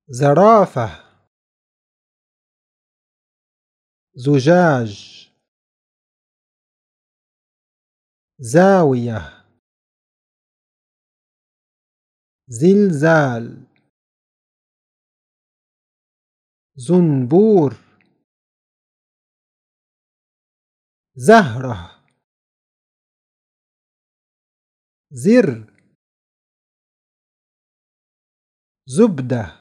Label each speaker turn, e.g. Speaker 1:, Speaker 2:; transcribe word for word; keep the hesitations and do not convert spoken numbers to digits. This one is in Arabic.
Speaker 1: زرافة زجاج زاوية زلزال زنبور زهرة زر زبدة